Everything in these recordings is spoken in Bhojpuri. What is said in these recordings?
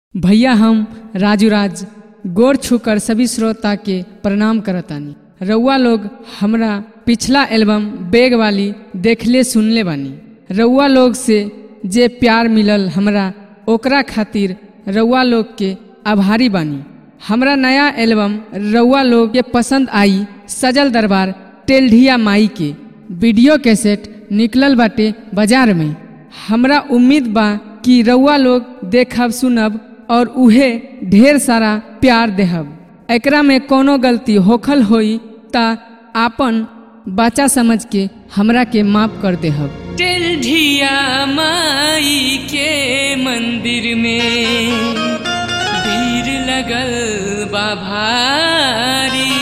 भैया हम राजू राज गोर छूकर सभी श्रोता के प्रणाम करतानी। रउआ लोग हमरा पिछला एल्बम बेग वाली देखले सुनले बानी। रउआ लोग से जे प्यार मिलल हमरा ओकरा खातिर रउआ लोग के आभारी बानी। हमरा नया एल्बम रउआ लोग के पसंद आई। सजल दरबार टेल्ढिया माई के वीडियो कैसेट निकलल बाटे बाजार में। हमरा उम्मीद बा कि रउआ लोग देखब सुनब और उहे ढेर सारा प्यार देहब। एकरा में कोनो गलती होखल होई ता आपन बच्चा समझ के हमरा के माफ कर देहब। टेल्ढिया माई के मंदिर में भीड़ लगल बा भारी,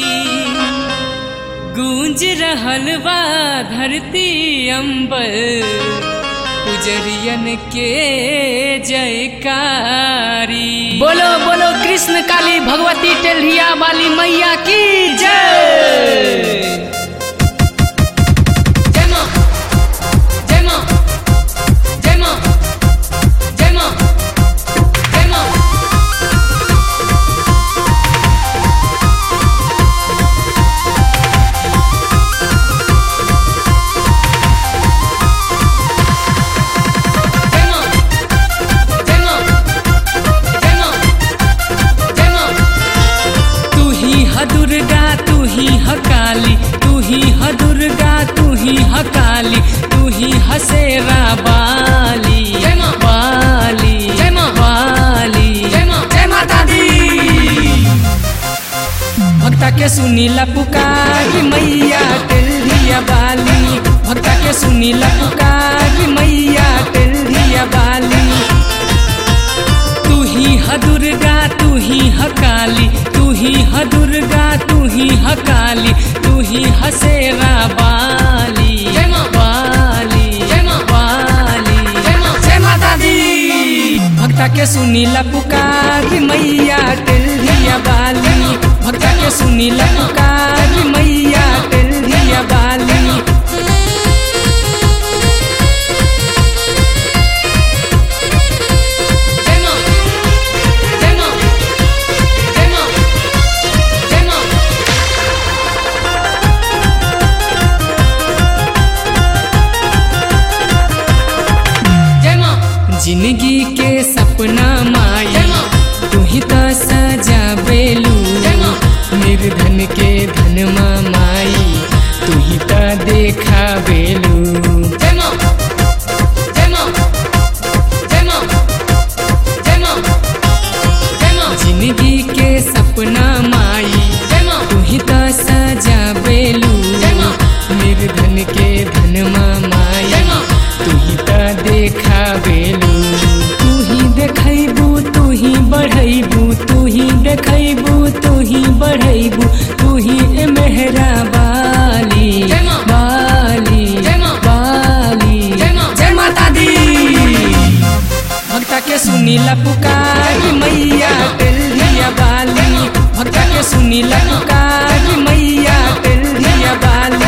गूंज रहल बा धरती अंबर, पुजरियन के जयकारी। बोलो बोलो कृष्ण काली भगवती टेल्ढिया वाली मैया की जय। जय मां जय मां जय मां जय मां जय मां। दुर्गा तू ही ह काली, तू ही ह दुर्गा तू ही ह काली, तू ही ह शेरा वाली वाली वाली। जय माता दी। भक्ता के सुनीला पुकार मैया टेल्ढिया वाली, भक्ता के सुनीला पुकार मैया टेल्ढिया वाली। तू ही ह दुर्गा तू ही ह काली, तू ही ह दुर्गा तू ही ह काली, तू ही ह शेरा वाली वाली वाली। जय माता दी। भक्ता के सुनीला पुकार मैया टेल्ढिया वाली, भक्ता के सुनीला पुकार मैया टेल्ढिया वाली। जिंदगी के सपना माई तू ही तो सजावेलू, निर्धन के धनमा माई तू ही तो देखावेलू। जय मां जय मां जय मां जय मां जय मां। जिंदगी के सपना माई तू ही तो सजावेलू, निर्धन के धनमा माई तू ही तो देखावेलू। तू ही देखैबू तू ही बढ़ैबू, तू ही देखैबू तू ही बढ़ैबू, तू ही मेहरा वाली वाली वाली। जय माता दी। भक्ता के सुनीला पुकार मैया टेल्ढिया वाली, भक्ता के सुनीला पुकार मैया टेल्ढिया वाली।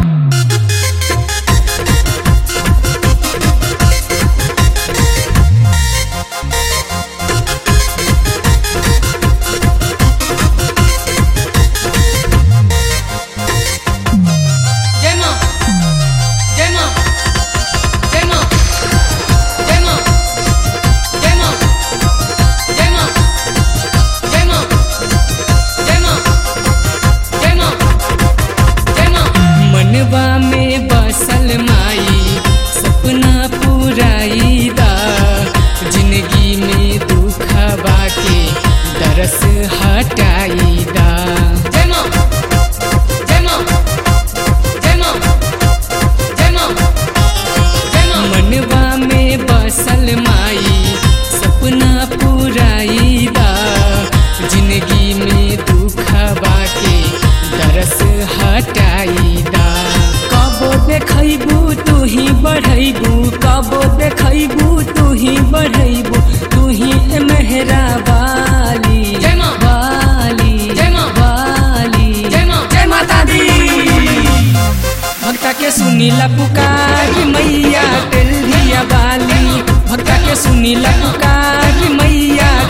मनवा में बसल माई सपना पुराई दा, जिंदगी में दुखवा के दरस हटाई दा। जय मां जय मां जय मां जय मां जय मां। मनवा में बसल माई सपना पुराई दा, जिंदगी में दुखवा के दरस हटाई दा। कबो देखैबू तू ही बढ़ैबू, कबो देखैबू तू ही बढ़ैबू, तू ही मेहरा वाली वाली वाली। जय माता दी। भक्ता के सुनीला पुकार मैया टेल्ढिया वाली, भक्ता के सुनीला पुकार मैया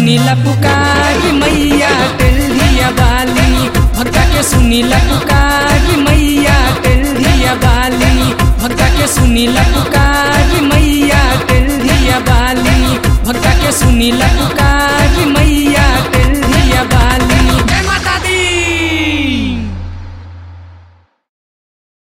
सुनीला पुकार मैया टेल्हिया बाली, भक्ता के सुनीला पुकार मैया टेल्हिया बाली, भक्ता के सुनीला पुकार मैया टेल्हिया बाली, भक्ता के सुनीला पुकार।